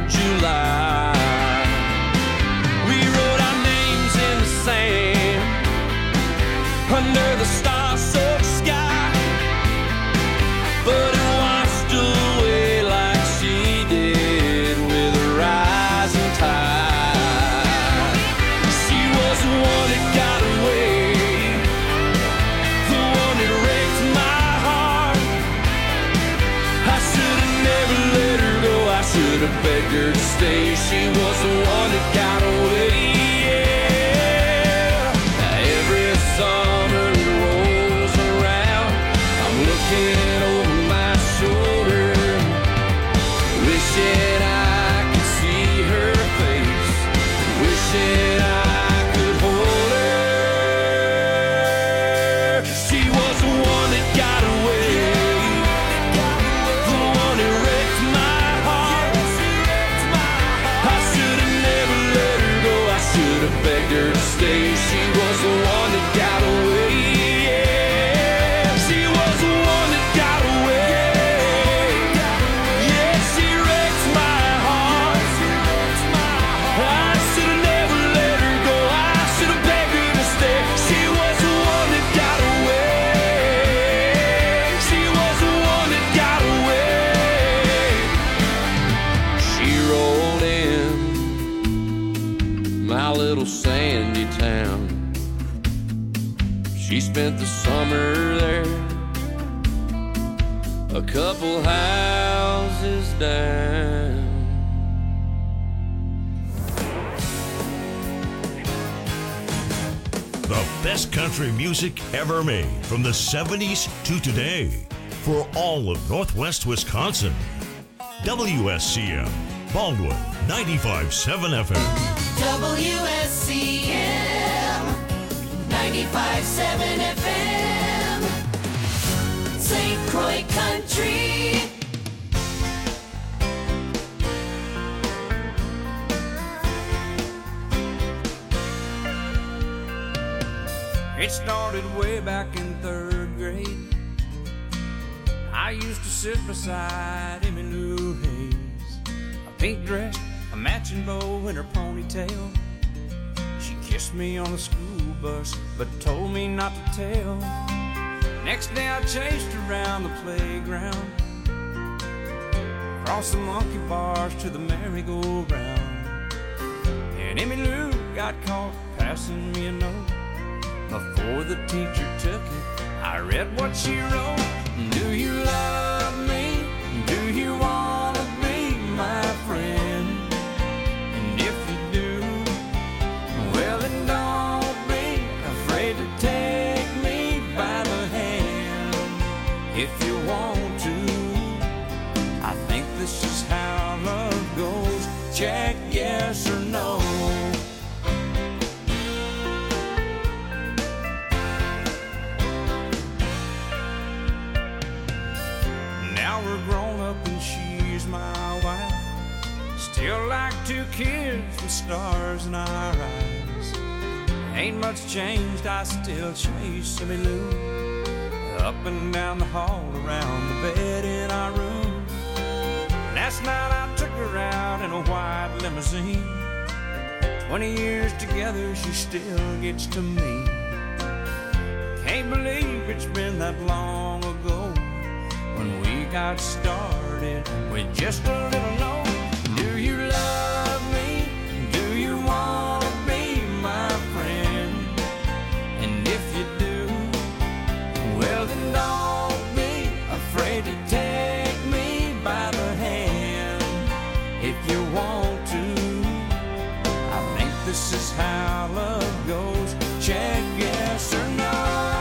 July. We wrote our names in the sand under the star-soaked sky, but it washed away like she did with a rising tide. She was the one that got away, the one that wrecked my heart. I should have never let her go, I should have begged her to stay. She was the one that got away, yeah. Every summer it rolls around, I'm looking over my shoulder, wishing I could see her face, wishing I could hold her. She was the one that got away, the one that wrecked my heart. I should have never let her go, I should have begged her to stay. She was the one that got away, yeah. She was the one that got away, yeah. She wrecked my heart. I should have never let her go, I should have begged her to stay. She was the one that got away, she was the one that got away. She rolled in my little sandy town. She spent the summer there, a couple houses down. The best country music ever made from the 70s to today for all of Northwest Wisconsin. WSCM, Baldwin, 95.7 FM. WSCM 95.7 FM, St. Croix Country. It started way back in 3rd grade. I used to sit beside Emmylou Hayes, a pink dress, a matching bow in her ponytail. She kissed me on the school bus, but told me not to tell. Next day I chased her around the playground, across the monkey bars to the merry-go-round. And Emmylou got caught passing me a note. Before the teacher took it, I read what she wrote. Do you love me? Do you want to be my friend? And if you do, well then don't be afraid to take me by the hand. If you want to, I think this is how love goes. Check yes or no. My wife, still like 2 kids with stars in our eyes. Ain't much changed, I still chase Emmylou up and down the hall, around the bed in our room. Last night I took her out in a white limousine. 20 years together, she still gets to me. Can't believe it's been that long ago when we got started with just a little note. Do you love me? Do you want to be my friend? And if you do, well then don't be afraid to take me by the hand. If you want to, I think this is how love goes. Check yes or no.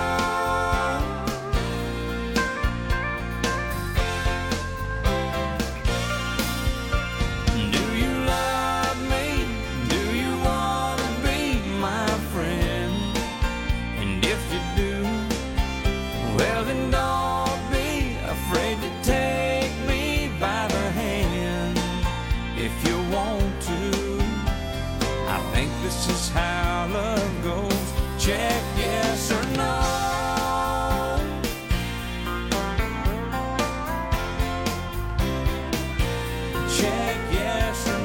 This is how love goes. Check yes or no. Check yes or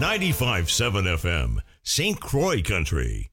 95.7 FM, St. Croix Country.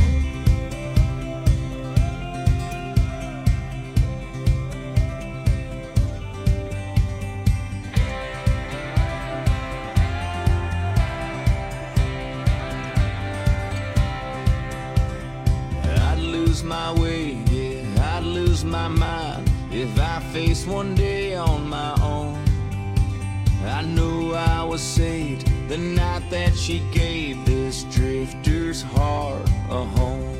I'd lose my way, yeah, I'd lose my mind if I faced one day on my own. I knew I was saved the night that she gave this drifter's heart a home.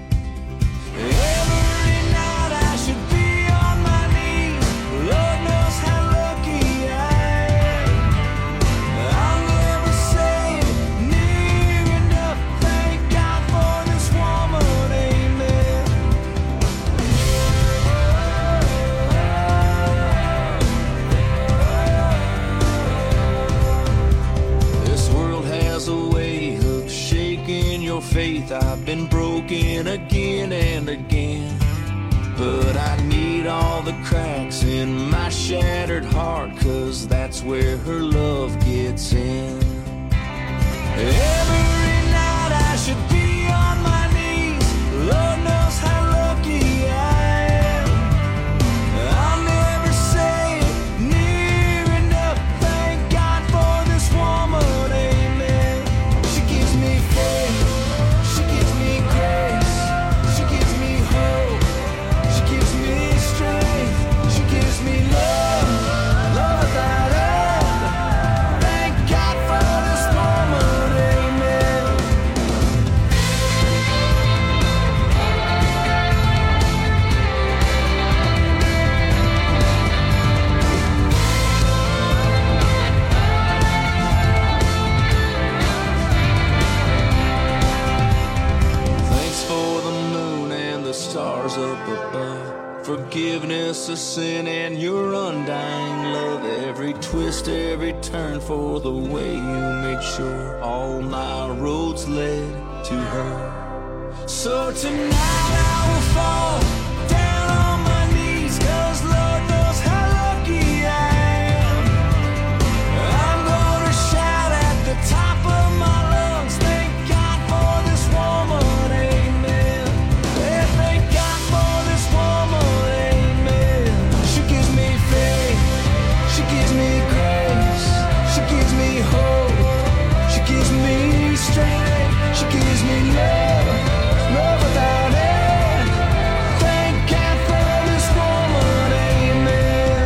Every night I should be on my knees. Lord knows how lucky I am. I'll never say it near enough. Thank God for this woman, amen. This world has a way of shaking your faith. I've been broken again and again, but I need all the cracks in my shattered heart, 'cause that's where her love gets in. Every night I should be on my knees. Lord knows how lucky I am. I'll never say it near enough. Thank God for this woman, amen. She gives me faith, she gives me grace, she gives me hope, she gives me strength, she gives me love, love without end. Thank God for this woman, amen. Thanks for the moon and the stars up above, forgiveness of sin and your undying love. Every twist, every turn, for the way you made sure all my roads led to her. So tonight I will fall down on my knees, 'cause Lord knows how lucky I am. I'm gonna shout at the top of my lungs. Thank God for this woman, amen. Yeah, thank God for this woman, amen. She gives me faith, she gives me grace, she gives me hope, she gives me strength, she gives me love, love without end. Thank God for this woman, amen.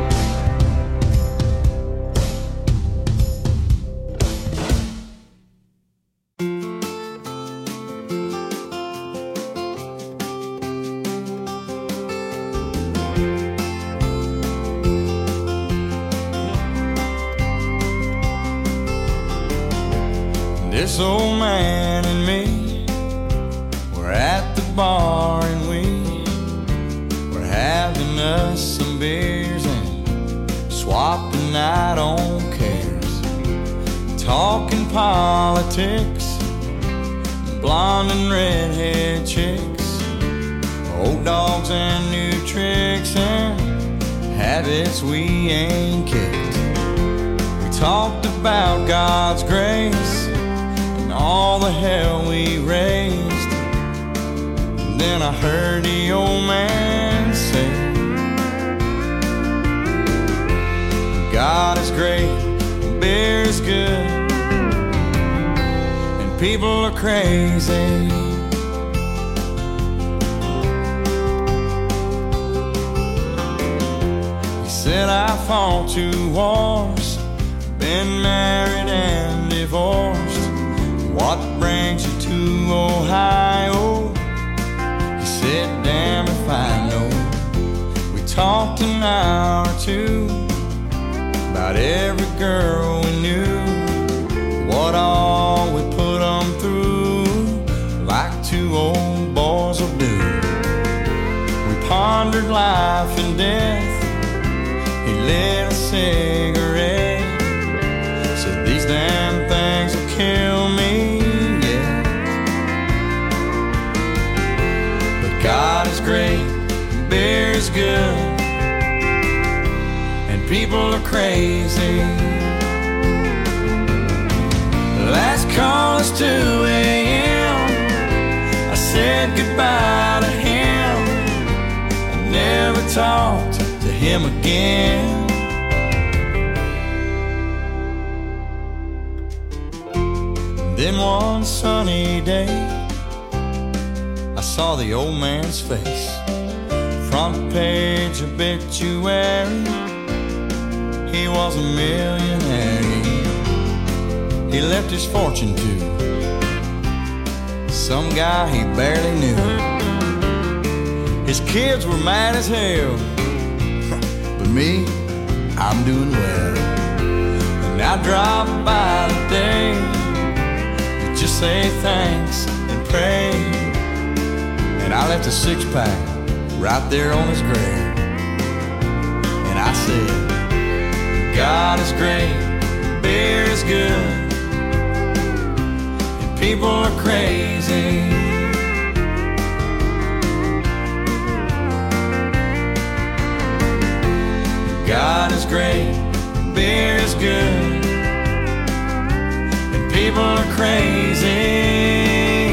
This old man and me, we're at the bar and we're having us some beers and swapping out on cares, talking politics, blonde and redhead chicks, old dogs and new tricks and habits we ain't kicked. We talked about God's grace and all the hell we raised. And then I heard the old man say, God is great, beer is good, and people are crazy. He said, I fought 2 wars, been married and divorced. What brings you to Ohio? He said, damn if I know. We talked an hour or two about every girl we knew, what all we put them through, like 2 old boys will do. We pondered life and death. He lit a cigarette, said these damn things will kill me, yeah. But God is great, beer is good, and people are crazy. was 2 a.m. I said goodbye to him. I never talked to him again. Then one sunny day, I saw the old man's face. Front page obituary, he was a millionaire. He left his fortune to some guy he barely knew. His kids were mad as hell, but me, I'm doing well. And I drive by today to just say thanks and pray. And I left a 6-pack right there on his grave. And I said, God is great, beer is good, and people are crazy. God is great, beer is good, and people are crazy.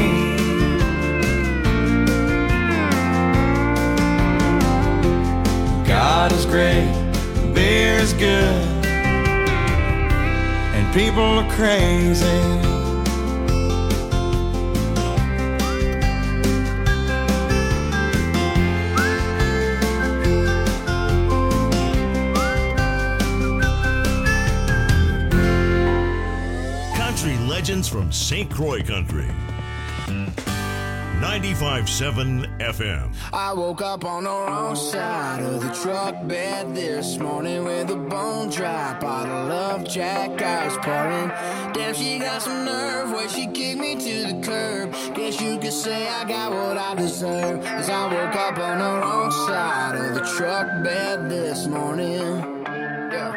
God is great, beer is good, and people are crazy. Country legends from St. Croix Country. 95.7 FM. I woke up on the wrong side of the truck bed this morning with a bone dry bottle of Jack I was pouring. Damn, she got some nerve where she kicked me to the curb. Guess you could say I got what I deserve, 'cause I woke up on the wrong side of the truck bed this morning. Yeah.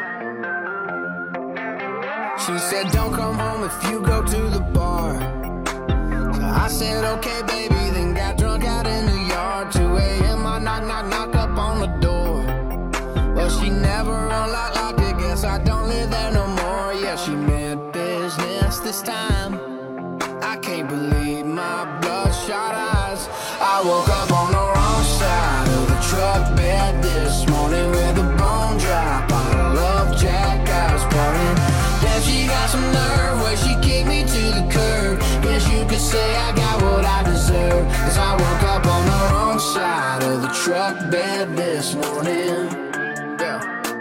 She said don't come home if you go to the bar. So I said okay baby, then got drunk out in the yard. 2 a.m. I knock up on the door. Well, she never unlocked it, guess I don't live there no more. Yeah, she meant business this time. I can't believe my bloodshot eyes. I woke up on the wrong side of the truck bed this morning with a bone dry bottle of Jack I was pouring. Damn, she got some nerve where she kicked me to the curb. Guess you could say I got what I deserve, 'cause I woke up on the wrong side of the truck bed this morning. Yeah.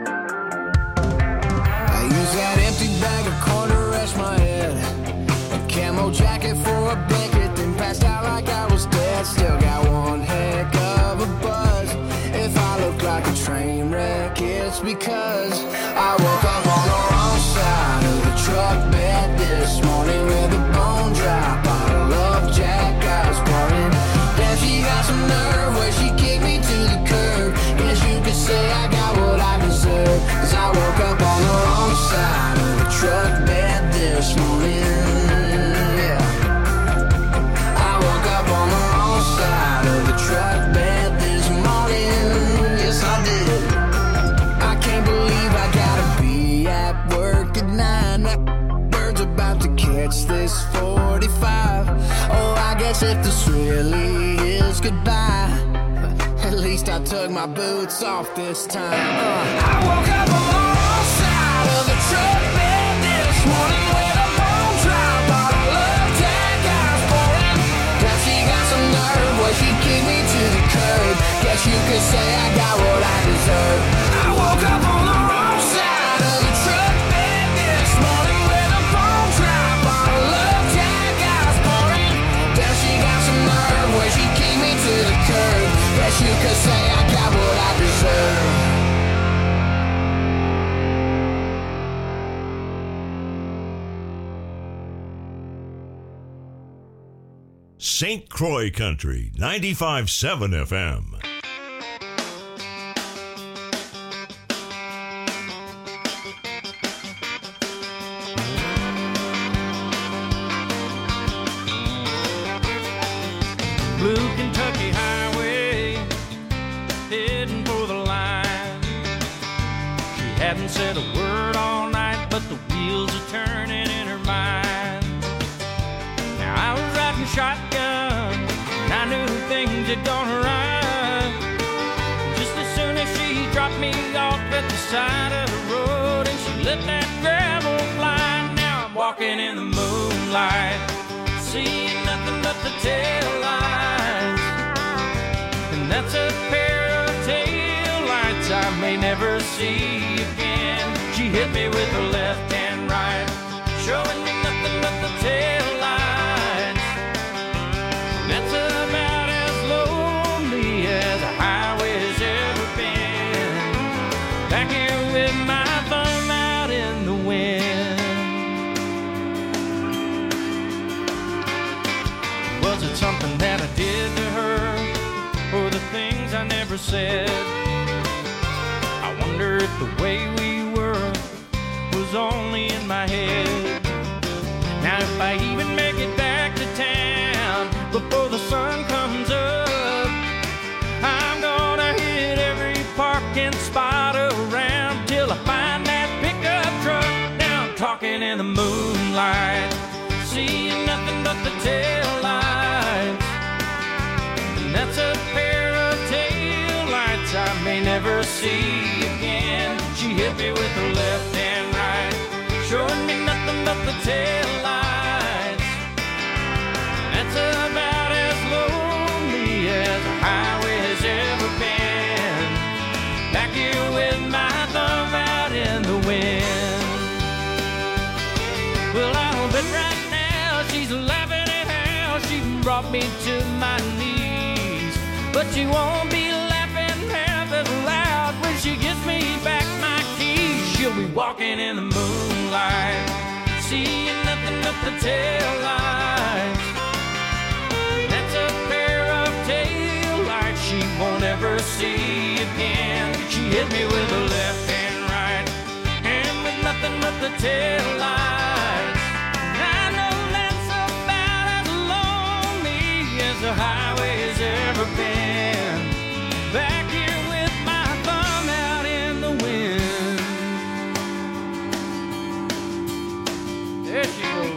I used that empty bag of corn to rest my head, a camo jacket for a blanket, then passed out like I was dead. Still got one heck of a buzz. If I look like a train wreck, it's because I woke up on the wrong side of the truck bed this morning with a bone dry bottle of Jack I was pouring. Damn, she got some nerve where she kicked me to the curb. Guess you could say I got what I deserve, 'cause I woke up on the wrong side of the truck bed this morning. Yeah. I woke up on the wrong side of the truck bed this morning. Yes, I did. I can't believe I gotta be at work at 9. That bird's about to catch this 45. Oh, I guess if this really is goodbye, at least I took my boots off this time. I woke up on the wrong side of the truck bed this morning with a bone dry bottle of Jack I was pouring. Now she got some nerve where she kicked me to the curb. Guess you could say I got what I deserve. I woke up on the wrong side of the truck bed this morning with a bone dry bottle of Jack I was pouring. Now she got some nerve where she kicked me to the curb. Guess you could say I got what I deserve. St. Croix Country, 95.7 FM. Blue Kentucky Highway, heading for the line. She hadn't said a word all night, but the wheels are turning in her mind. shotgun, and I knew things had gone right. Just as soon as she dropped me off at the side of the road and she let that gravel fly, now I'm walking in the moonlight, seeing nothing but the tail lights. And that's a pair of tail lights I may never see again. She hit me with her left and right, showing me nothing but the tail lights. And that's about as lonely as a highway's ever been. Back here with my thumb out in the wind. Was it something that I did to her, or the things I never said? I wonder if the way we were was only in my head. Now if I even make it back to town before the sun comes up, I'm gonna hit every parking spot around till I find that pickup truck. Now I'm talking in the moonlight, seeing nothing but the tail lights. And that's a pair of tail lights I may never see again. She hit me with her left and right, showing me nothing but the tail lights. That's about as lonely as a highway has ever been. Back here with my thumb out in the wind. Well, I'll bet right now she's laughing at how she brought me to my knees, but she won't be laughing half as loud when she gives me back my keys. She'll be walking in the moonlight, seeing nothing but the tail lights. That's a pair of tail lights she won't ever see again. She hit me with her left and right, and with nothing but the tail lights. I know that's about as lonely as the highway has ever been. Back here with my thumb out in the wind. There she goes.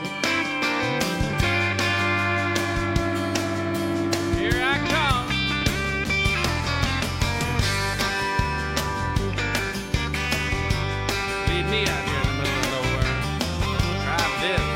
Here I come. Leave me out here in the middle of nowhere. Drive this.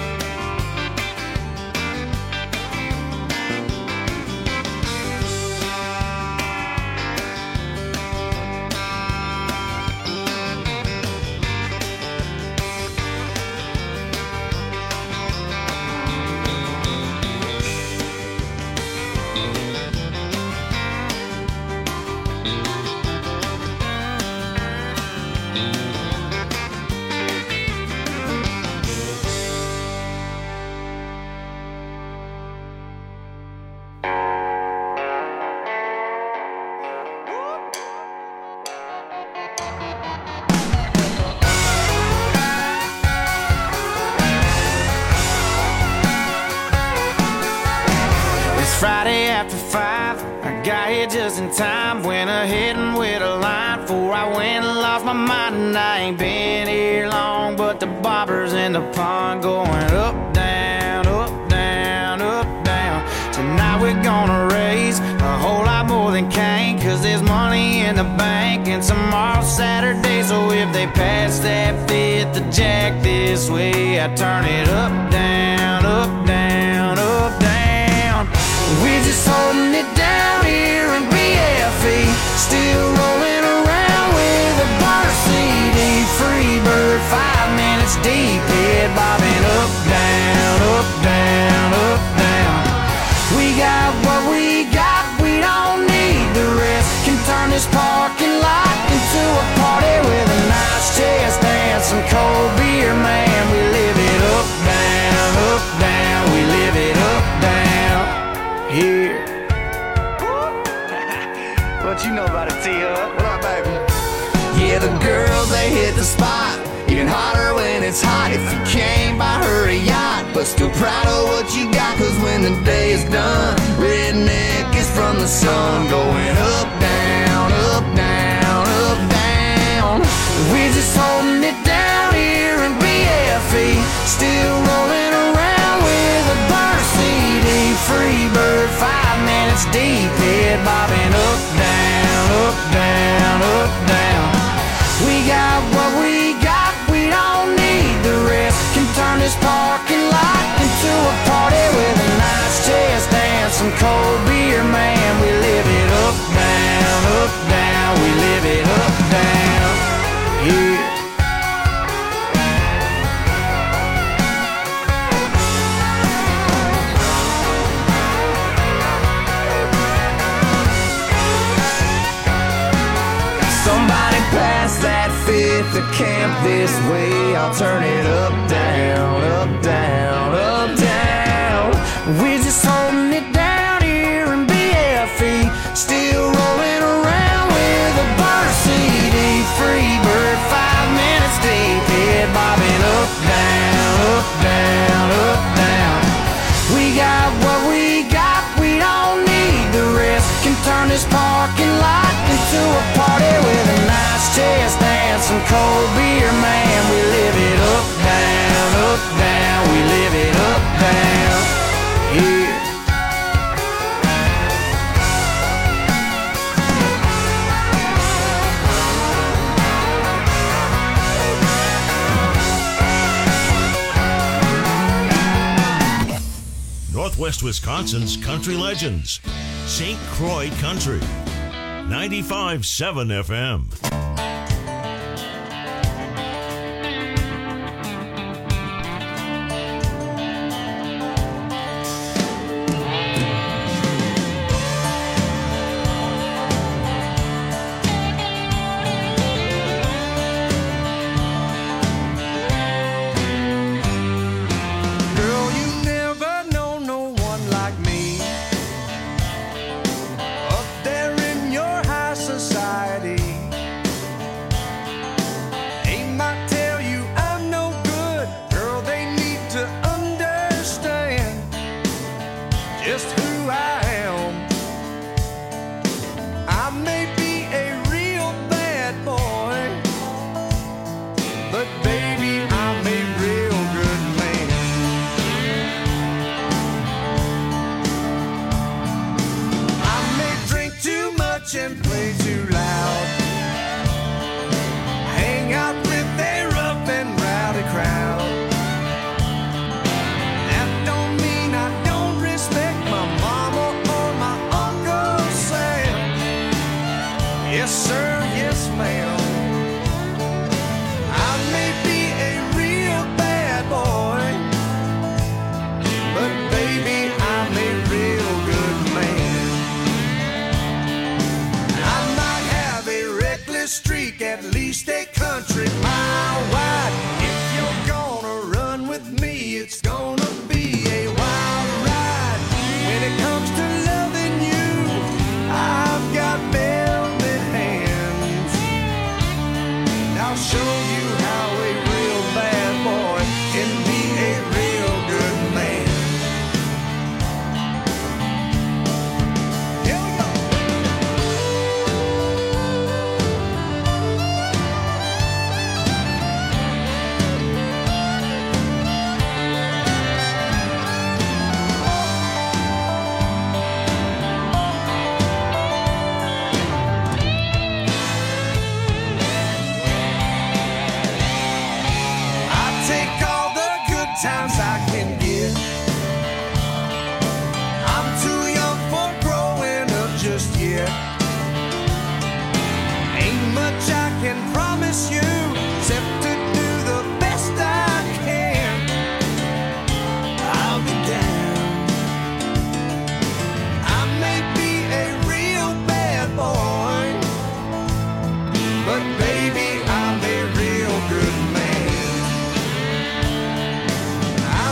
Friday after 5, I got here just in time. Went ahead and wait a line before I went and lost my mind. And I ain't been here long, but the bobbers in the pond going up, down, up, down, up, down. Tonight we're gonna raise a whole lot more than Cain, 'cause there's money in the bank and tomorrow's Saturday. So if they pass that fifth to Jack this way, I turn it up, down, up, down, up, down. We're just holding it down here in BFE, still rolling around with a bar CD. Free bird, 5 minutes deep, head bobbing up, down, up, down, up, down. We got what we got, we don't need the rest. Can turn this parking lot into a party with a nice chest and some cold beer, man. We live it up, down, we live it up, down. Here. What you know about it, T-Hub? What up, baby? Yeah, the girls, they hit the spot. Even hotter when it's hot. If you can't buy her a yacht, but still proud of what you got, 'cause when the day is done, redneck is from the sun. Going up, down, up, down, up, down. We're just holding it down here in BFE, still rolling around with a burn CD. to camp this way. I'll turn it up, down, up, down, up, down. We're just holding it down here in BFE, still rolling around with a burner CD. Free bird, 5 minutes deep, head bobbing up, down, up, down, up, down. We got what we got, we don't need the rest. Can turn this parking lot into a party with a nice chest dance, some cold beer, man. We live it up, down, we live it up, down, yeah. Northwest Wisconsin's country legends. St. Croix Country. 95.7 FM. And play too loud, hang out with a rough and rowdy crowd. That don't mean I don't respect my mama or my Uncle Sam. Yes sir, yes ma'am. I may be a real bad boy, but baby I'm a real good man. Streak, at least a country mile wide. If you're gonna run with me, it's gonna be a wild ride. When it comes to loving you, I've got velvet hands. I'll show you how a real bad boy can be a real good man. Here we go. Times I can get. I'm too young for growing up just yet. Ain't much I can promise you except to do the best I can. I'll be down. I may be a real bad boy, but baby I'm a real good man. I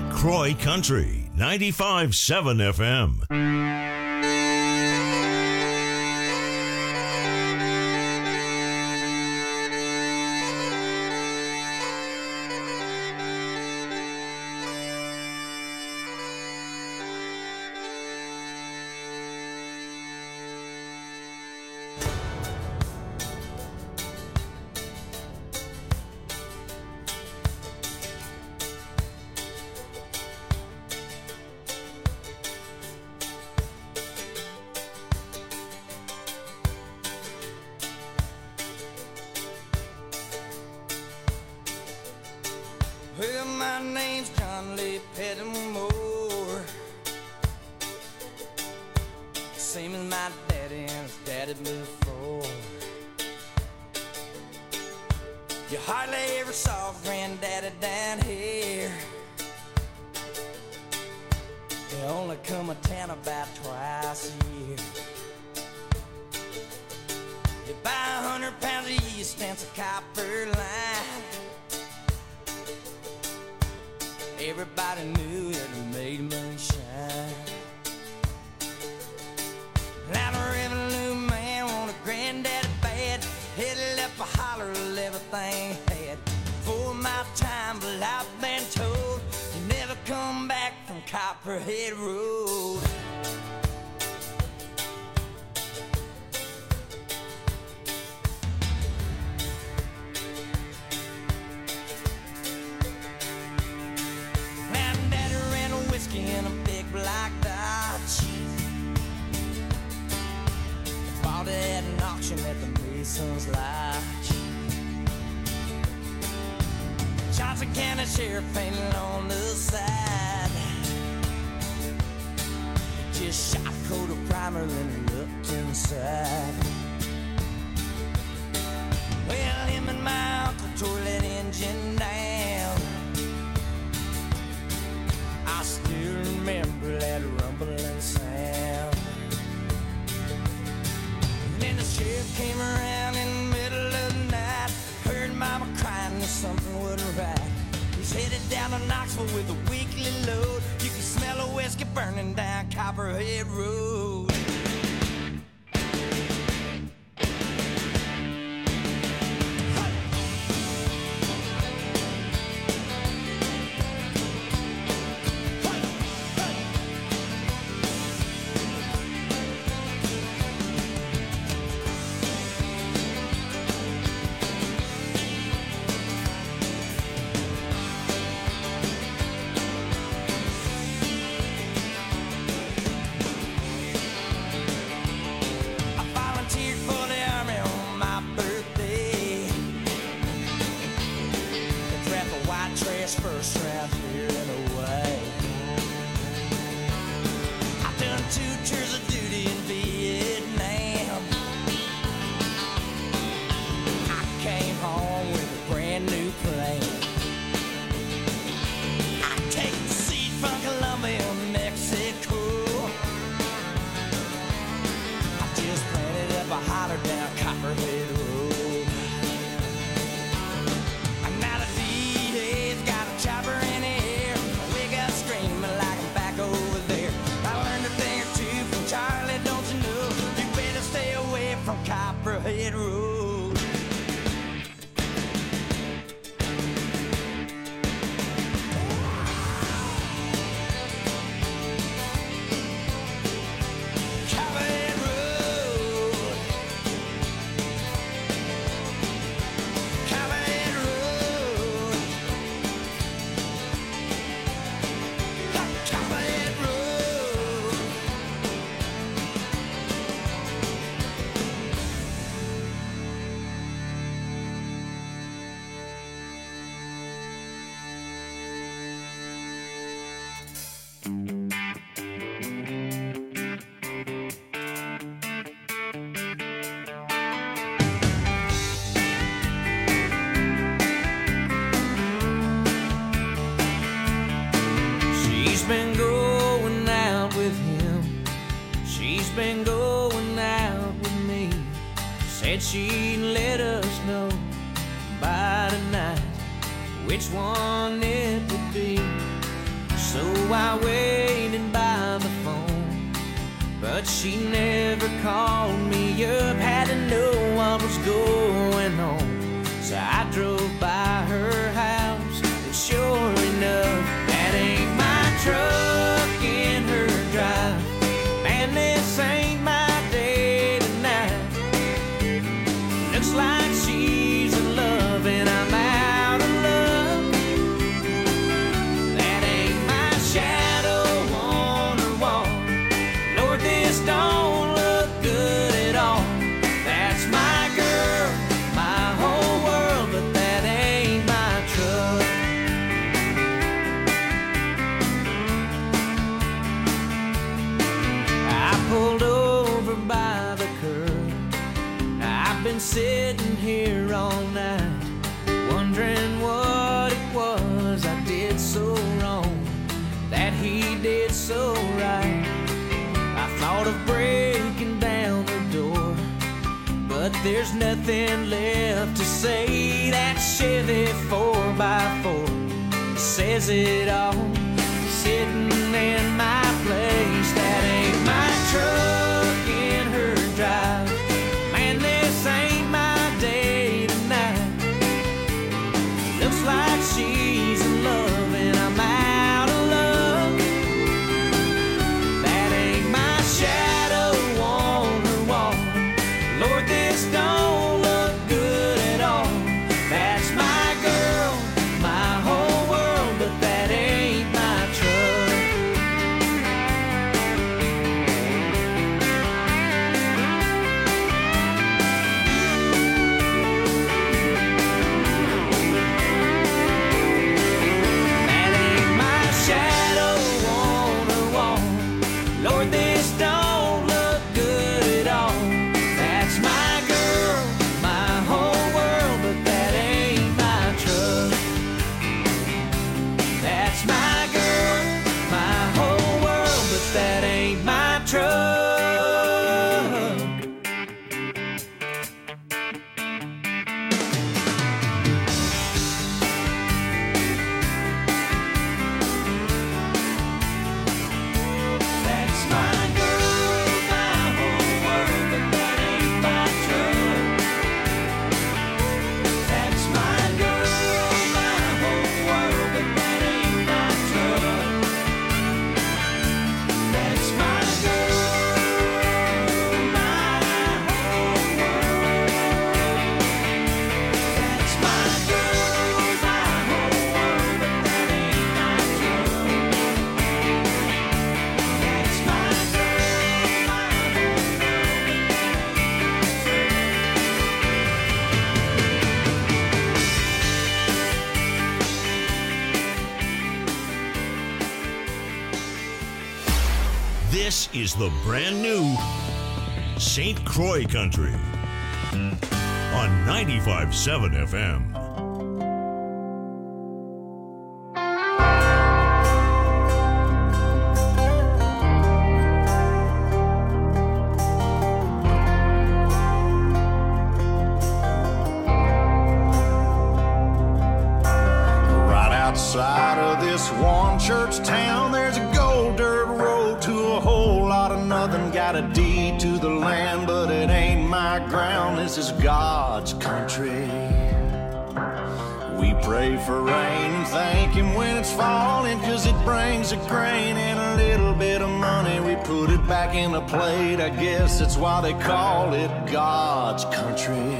Croy Country 95.7 FM. Well, my name's John Lee Pettimore, same as my daddy and his daddy before. You hardly ever saw Granddaddy down here. They only come to town about twice a year. You buy 100 pounds of yeast and some copper line. Everybody knew that it made moonshine. Now the revenue man wanted Granddaddy bad. Headed up a holler of everything he had. For my time, but I've been told you never come back from Copperhead Road. In a big black Dodge, bought it at an auction at the Mason's Lodge. Johnson County Sheriff painted on the side. Just shot a coat of primer and looked inside. Well, him and my uncle tore that engine down. I still remember that rumbling sound. And then the sheriff came around in the middle of the night. Heard Mama crying that something wasn't right. He's headed down to Knoxville with a weekly load. You can smell a whiskey burning down Copperhead Road. First round here and away. I've done 2 tours of duty in Vietnam. I came home with a brand new plane. I take the seed from Colombia, Mexico. I just planted up a holler down Copperhead Road. Chopper in the air, we got screaming like I'm back over there. I learned a thing or two from Charlie, don't you know? You better stay away from Copperhead Road. Copperhead Road. Copperhead Road. Copperhead Road. She's been going out with him. She's been going out with me. Said she'd let us know by tonight which one it would be. So I waited by the phone, but she never called me up. Had to know what was going on, so I drove by her house, and sure enough, that ain't my truck in her drive. Man, this ain't my day tonight. Looks like she's in love and I'm out of luck. That ain't my shadow on her wall. Lord, this don't look good at all. That's my girl, my whole world, but that ain't my truck. I pulled over by the curb. I've been sitting here all night, wondering what it was I did so wrong, that he did so right. I thought of breaking down the door, but there's nothing left to say. That Chevy 4x4 says it all, sitting in my place. That ain't my truck in her drive. Man, this ain't my day tonight. Looks like she's in love and I'm out of luck. That ain't my shadow on her wall. Lord, this don't look good at all. That's my girl, my whole world, but that ain't my truck. That ain't my shadow on her wall. Lord, this don't look good at all. That's my girl, my whole world, but that ain't my truck. That's my girl, my whole world, but that ain't my truck. That's my girl, my whole world, but that ain't my truck. That's my girl, my whole world, but that ain't my truck. That's my girl, my whole world. That's my girl, my whole world, but that ain't my truck. That's my girl, my whole This is the brand new St. Croix Country on 95.7 FM. Right outside of this one church town, there's a gold dirt road to a whole lot of nothing. Got a deed to the land, but it ain't my ground. This is God's country. We pray for rain and thank Him when it's falling, 'cause it brings a grain and a little bit of money. We put it back in a plate, I guess that's why they call it God's country.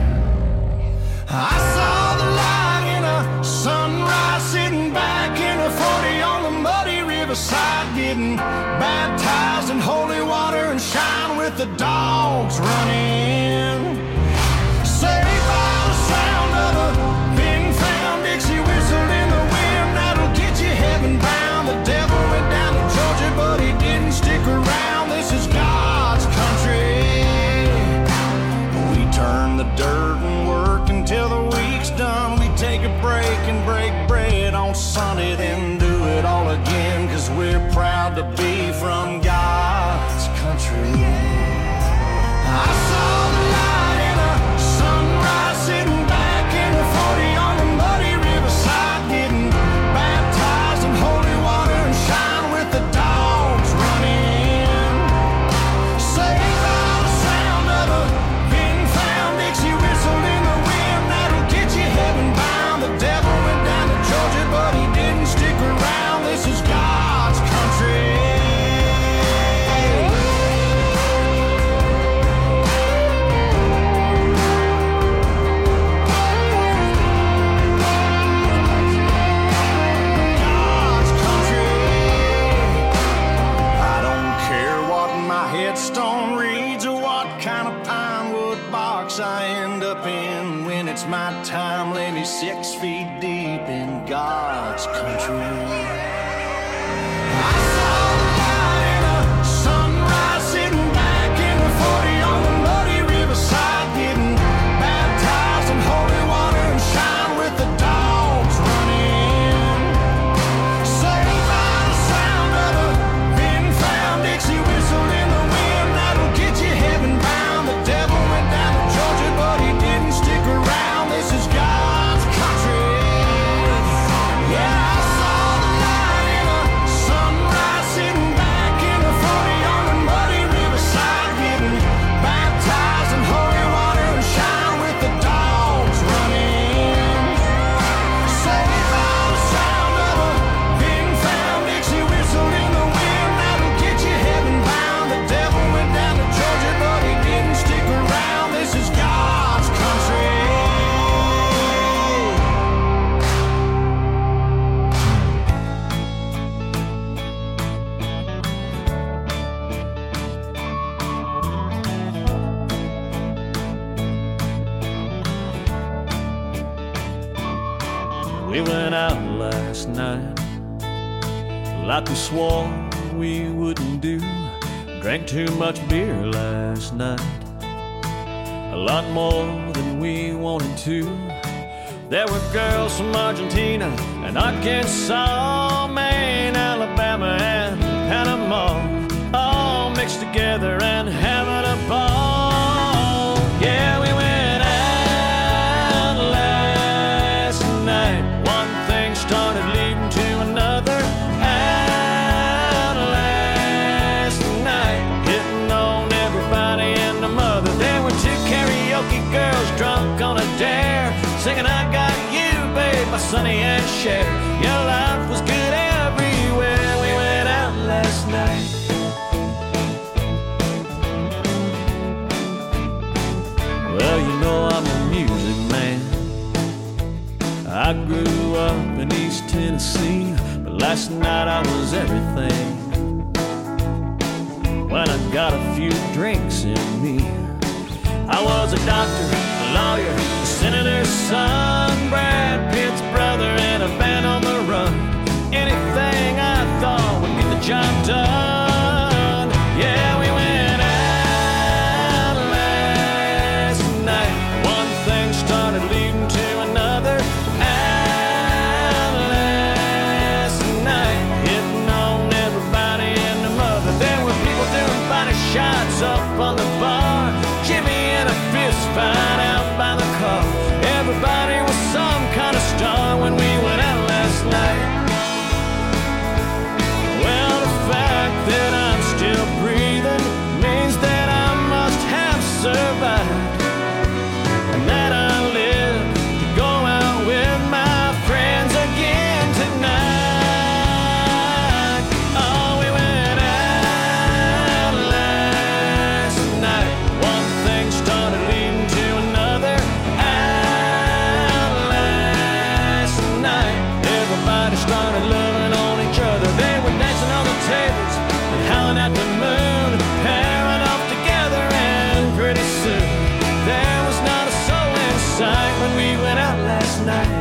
I saw the light in a sunrise, sitting back in a 40 on the muddy riverside, getting baptized in holy water and shine with the dogs running. Saved by the sound of a big found Dixie whistle in the wind, that'll get you heaven bound. The devil went down to Georgia, but he didn't stick around. This is God's country. We turn the dirt and work until the week's done. We take a break and break bread on Sunday, then do it all again, 'cause we're proud to be from God's country. I saw the light in a sunrise, sitting back in a 40 on the muddy riverside, getting baptized in holy water and We went out last night like we swore we wouldn't do. Drank too much beer last night, a lot more than we wanted to. There were girls from Argentina and Arkansas, Maine, Alabama, and Panama, all mixed together and having a ball. Yeah, we went out last night. One thing started leading to another. Out last night, hitting on everybody and the mother. There were two karaoke girls drunk on a dare, singing I Got You, babe, by Sonny and Cher. Your life was good everywhere. We went out last night. Well, you know I'm a music man. I grew up in East Tennessee, but last night I was everything. When I got a few drinks in me, I was a doctor, a lawyer, a senator's son, Brad Pitt's brother, and a band on the run. Anything I thought would get the job done. Yeah, we went out last night. One thing started leading to another. Out last night, hitting on everybody and the mother. There were people doing body shots up on the bar, Jimmy in a fist fight out by the car. Everybody was some kind of star when we went out last night. Well, the fact that I'm still breathing means that I must have survived, and that I live to go out with my friends again tonight. Oh, we went out last night. One thing started leading to another. Out last night, everybody started loving on each other. They were dancing on the tables and howling at the moon, pairing off together, and pretty soon there was not a soul in sight when we went out last night.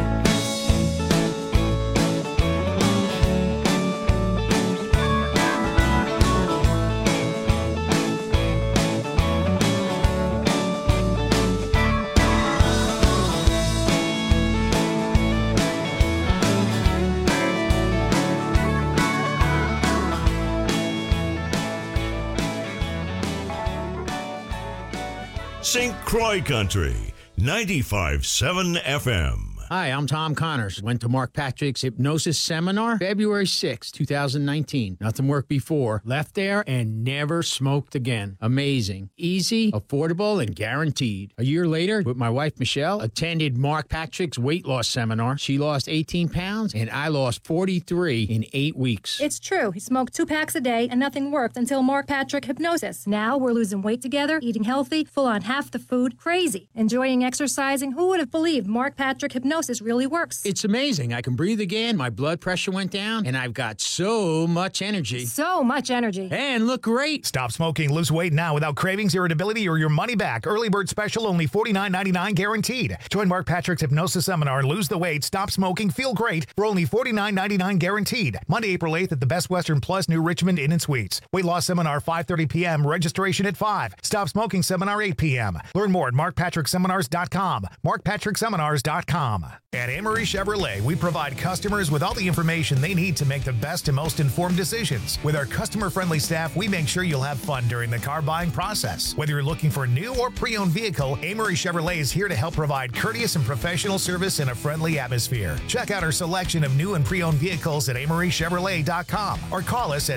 St. Croix Country, 95.7 FM. Hi, I'm Tom Connors. Went to Mark Patrick's hypnosis seminar February 6, 2019. Nothing worked before. Left there and never smoked again. Amazing. Easy, affordable, and guaranteed. A year later, with my wife Michelle, attended Mark Patrick's weight loss seminar. She lost 18 pounds and I lost 43 in 8 weeks. It's true. He smoked 2 packs a day and nothing worked until Mark Patrick Hypnosis. Now we're losing weight together, eating healthy, full on half the food, crazy. Enjoying exercising. Who would have believed Mark Patrick Hypnosis really works? It's amazing. I can breathe again, my blood pressure went down, and I've got so much energy. So much energy. And look great. Stop smoking, lose weight now without cravings, irritability, or your money back. Early bird special, only $49.99 guaranteed. Join Mark Patrick's hypnosis seminar and lose the weight, stop smoking, feel great for only $49.99 guaranteed. Monday, April 8th at the Best Western Plus New Richmond Inn and Suites. Weight loss seminar 5:30 p.m. Registration at 5. Stop smoking seminar 8 p.m. Learn more at markpatrickseminars.com. markpatrickseminars.com. At Amory Chevrolet, we provide customers with all the information they need to make the best and most informed decisions. With our customer-friendly staff, we make sure you'll have fun during the car buying process. Whether you're looking for a new or pre-owned vehicle, Amory Chevrolet is here to help provide courteous and professional service in a friendly atmosphere. Check out our selection of new and pre-owned vehicles at amorychevrolet.com or call us at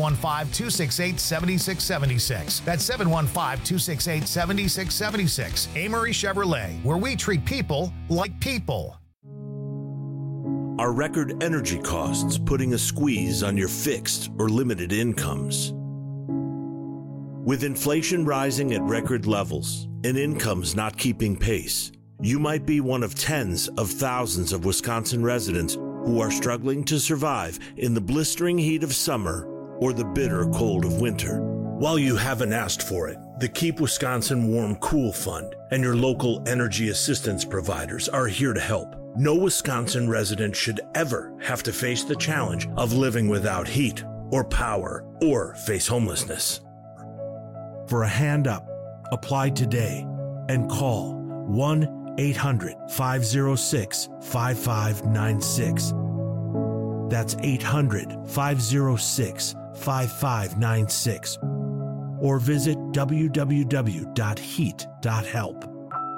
715-268-7676. That's 715-268-7676. Amory Chevrolet, where we treat people like people. Are record energy costs putting a squeeze on your fixed or limited incomes? With inflation rising at record levels and incomes not keeping pace, you might be one of tens of thousands of Wisconsin residents who are struggling to survive in the blistering heat of summer or the bitter cold of winter. While you haven't asked for it, the Keep Wisconsin Warm Cool Fund and your local energy assistance providers are here to help. No Wisconsin resident should ever have to face the challenge of living without heat or power or face homelessness. For a hand up, apply today and call 1-800-506-5596. That's 800-506-5596. Or visit www.heat.help.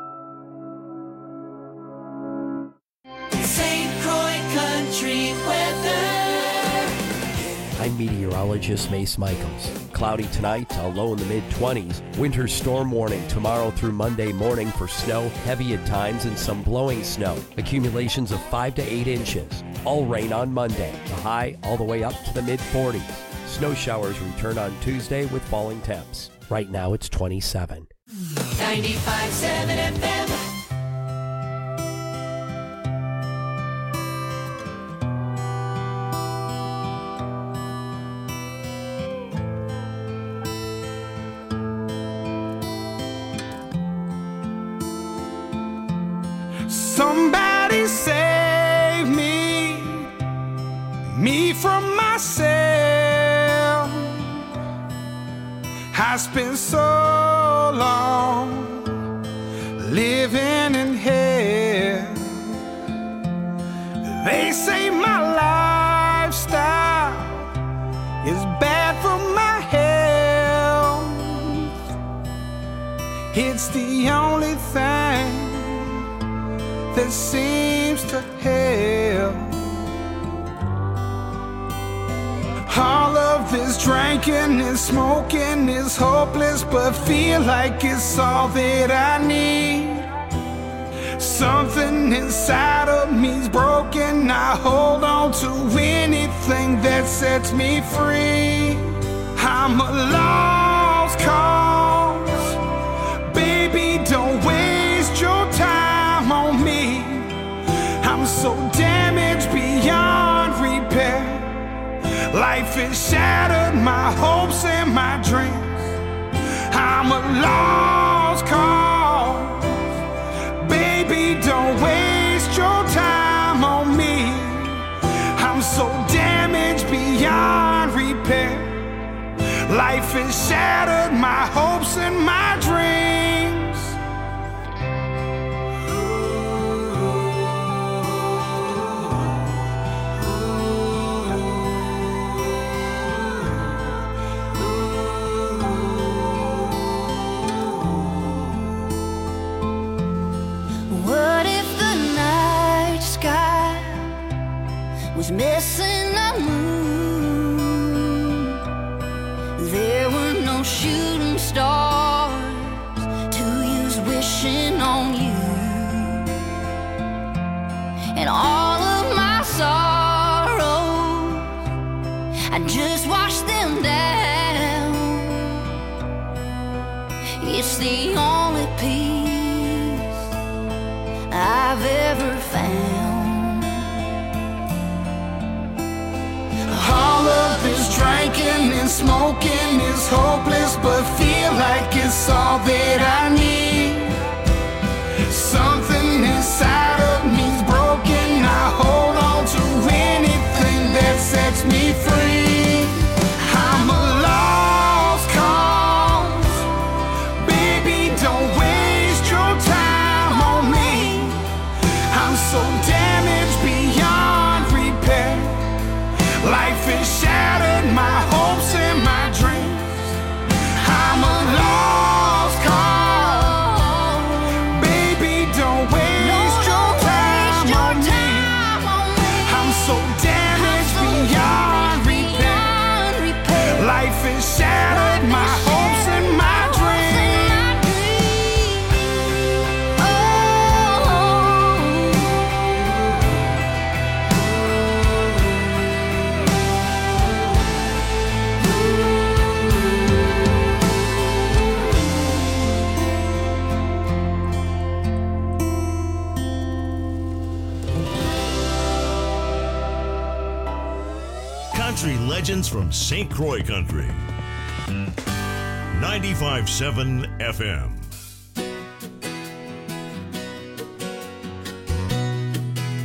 St. Croix Country weather. I'm meteorologist Mace Michaels. Cloudy tonight, a low in the mid-20s. Winter storm warning tomorrow through Monday morning for snow, heavy at times, and some blowing snow. Accumulations of 5 to 8 inches. All rain on Monday. The high all the way up to the mid-40s. Snow showers return on Tuesday with falling temps. Right now it's 27. 95.7 FM. Somebody save me from myself. I spent so long living in hell. They say my lifestyle is bad for my health. It's the only thing that seems to help. All of this drinking and smoking is hopeless, but feel like it's all that I need. Something inside of me's broken. I hold on to anything that sets me free. I'm a lost cause. Baby, don't waste your time on me. I'm so damaged beyond repair. Life has shattered my hopes and my dreams. I'm a lost cause. Baby, don't waste your time on me. I'm so damaged beyond repair. Life has shattered my hopes and my dreams. Was missing a moon. There were no shooting stars to use wishing on you. And all of my sorrows, I just washed them down. It's the only peace I've ever found. All of this drinking and smoking is hopeless, but feel like it's all that I need. Something inside of me's broken. I hold on to anything that sets me free. I'm a lost cause. Baby, don't waste your time on me. I'm so damaged beyond repair. Life has shattered my hopes and my dreams. I'm a lost cause. Baby, don't waste your time on me. I'm so damaged beyond repair. Life has shattered my hopes and my dreams. Country legends from St. Croix Country. 95.7 FM.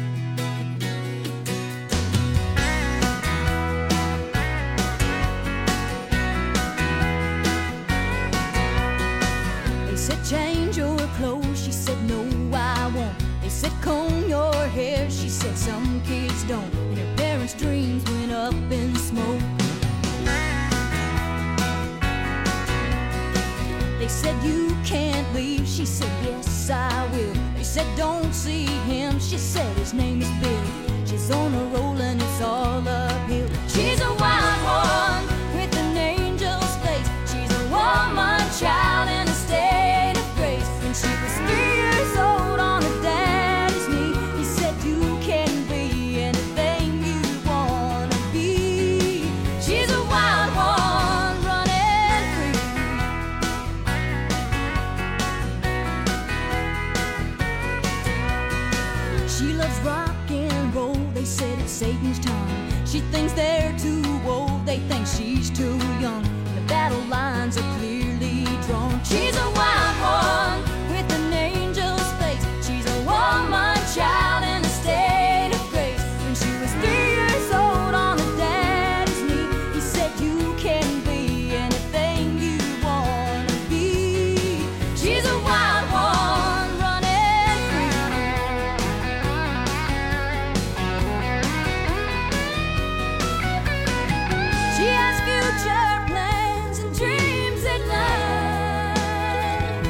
kids don't, and her parents' dreams went up in smoke. They said, you can't leave. She said, yes, I will. They said, don't see him. She said, his name is Bill. She's on a roll and it's all uphill. She's a wild one with an angel's face. She's a woman child in a state of grace. When she was 3 years old on her daddy's knee, he said, you can be anything you wanna be. She's a wild one running free. She loves rock and roll. They said it's Satan's time. She thinks they're too old. They think she's too young. The battle lines are clearly drawn. She's a wild one with an angel's face. She's a woman child in a state of grace. When she was 3 years old on her daddy's knee, he said, you can be anything you wanna be. She's a wild one running free. She has future plans and dreams at night.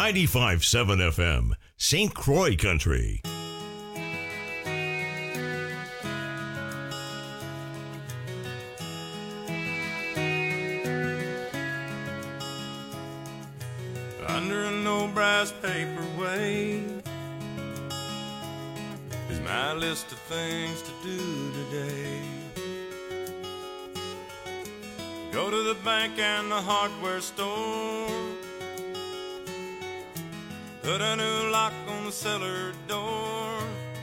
95.7 FM, St. Croix Country. Under an old brass paperweight is my list of things to do today. Go to the bank and the hardware store, put a new lock on the cellar door.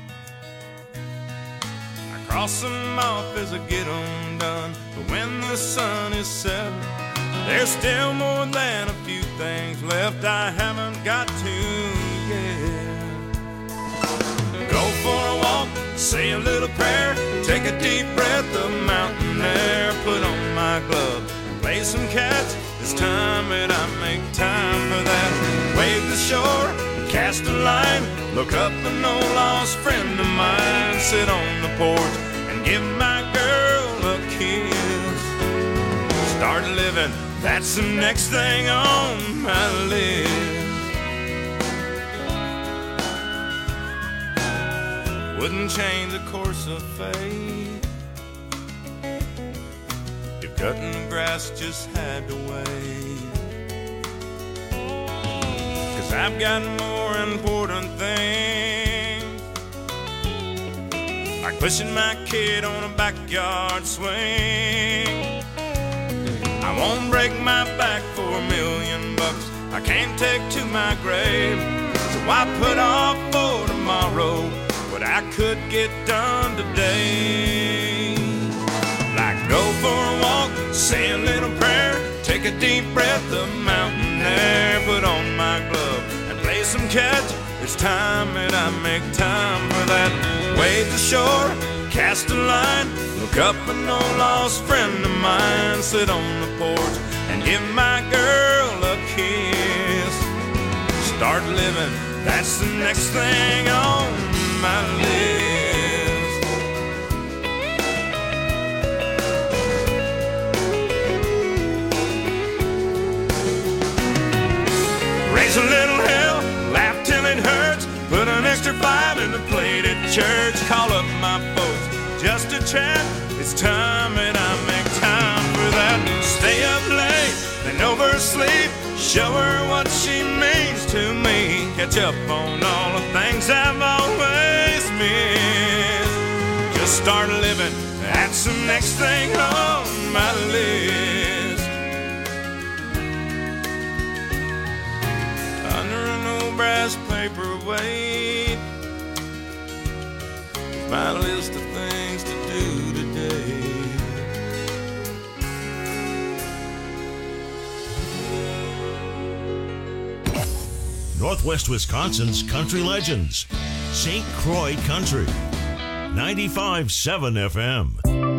I cross them off as I get them done, but when the sun is setting, there's still more than a few things left I haven't got to yet. Go for a walk, say a little prayer, take a deep breath of mountain air, put on my glove, play some catch. It's time that I make time for that. Wave the shore, cast a line, look up an old lost friend of mine, sit on the porch and give my girl a kiss. Start living, that's the next thing on my list. Wouldn't change the course of fate if cutting the grass just had to wait. 'Cause I've got more important things, like pushing my kid on a backyard swing. I won't break my back for $1 million. I can't take to my grave, so I put off for tomorrow what I could get done today. Like go for a walk, say a little prayer, take a deep breath of mountain air, put on my glove and play some catch. It's time that I make time for that. Wade the shore, cast a line, look up an old lost friend of mine, sit on the porch and give my girl a kiss. Start living, that's the next thing on my list. Raise a little hell, laugh till it hurts, put an extra 5 in the plate at church, call up my folks just to chat. It's time that I make time for that. Stay up late, then oversleep, show her what she means to me, catch up on all the things I've always missed. Just start living, that's the next thing on my list. Under an old brass paperweight, my list of things to do today. Northwest Wisconsin's country legends, St. Croix Country, 95.7 FM.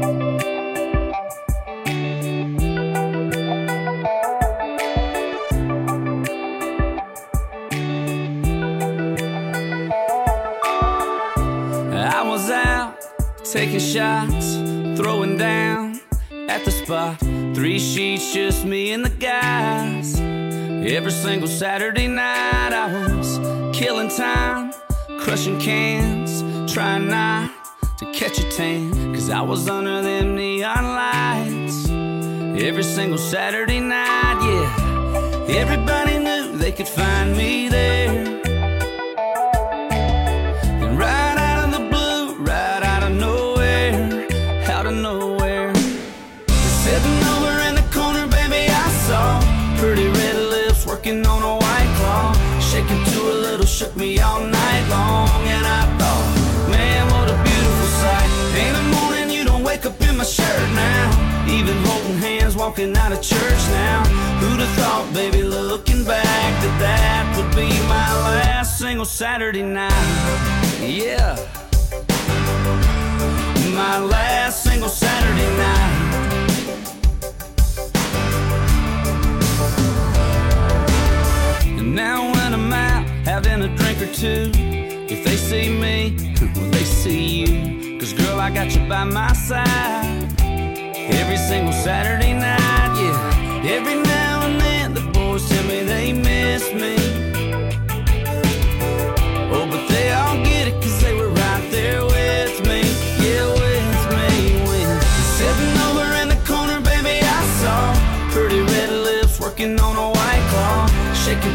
I was out taking shots, throwing down at the spot. 3 sheets, just me and the guys. Every single Saturday night I was killing time, crushing cans, trying not to catch a tan, 'cause I was under them neon lights. Every single Saturday night, yeah. Everybody knew they could find me there. And right out of the blue, right out of nowhere, out of nowhere, sitting over in the corner, baby, I saw pretty red lips working on a white claw, shaking to a little, shook me all night long. And I thought, man, what a beautiful sight. In the morning you don't wake up in my shirt now, even holding hands walking out of church now. Who'd have thought, baby, looking back, that that would be my last single Saturday night. Yeah, my last single Saturday night. Now when I'm out having a drink or two, if they see me, well, they see you. 'Cause girl, I got you by my side every single Saturday night, yeah. Every now and then the boys tell me they miss me, smoking on a White Claw, shaking